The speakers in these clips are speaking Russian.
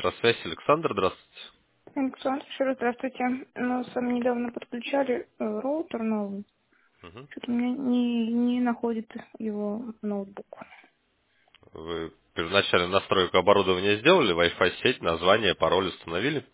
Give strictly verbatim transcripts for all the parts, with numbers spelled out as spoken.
центра связи. Александр, здравствуйте. Александр, еще раз здравствуйте. Мы сами недавно подключали э, роутер новый. Мгм. Что-то у меня не, не находит его ноутбук. Вы первоначально настройку оборудования сделали, Wi-Fi сеть, название, пароль установили?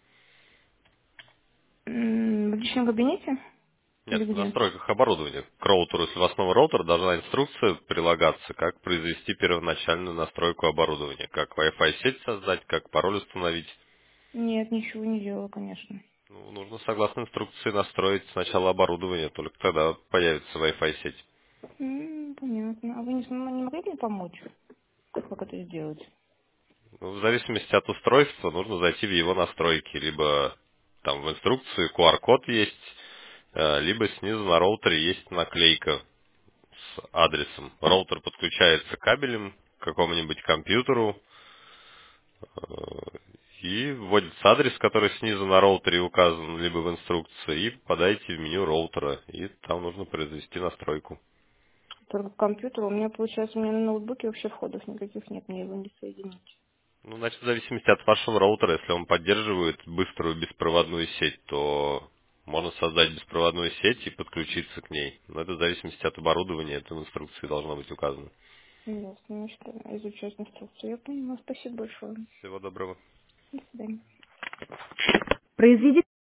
М, В личном кабинете? Нет, Или в где? настройках оборудования. К роутеру, если у вас новый роутер, должна инструкция прилагаться, как произвести первоначальную настройку оборудования. Как Wi-Fi сеть создать, как пароль установить. Нет, ничего не делала, конечно. Ну, нужно согласно инструкции настроить сначала оборудование, только тогда появится Wi-Fi сеть. М, понятно. А вы не, см- не могли мне помочь? Как это сделать? Ну, в зависимости от устройства нужно зайти в его настройки, либо там в инструкции ку ар-код есть, э, либо снизу на роутере есть наклейка с адресом. Роутер подключается кабелем к какому-нибудь компьютеру, э, и вводится адрес, который снизу на роутере указан, либо в инструкции, и попадаете в меню роутера, и там нужно произвести настройку. Только к компьютеру. У меня, получается, у меня на ноутбуке вообще входов никаких нет, мне его не соединить. Ну, значит, в зависимости от вашего роутера, если он поддерживает быструю беспроводную сеть, то можно создать беспроводную сеть и подключиться к ней. Но это в зависимости от оборудования, это в инструкции должно быть указано. Ясно, значит, изучать инструкцию. Я поняла. Спасибо большое. Всего доброго. До свидания. Произведите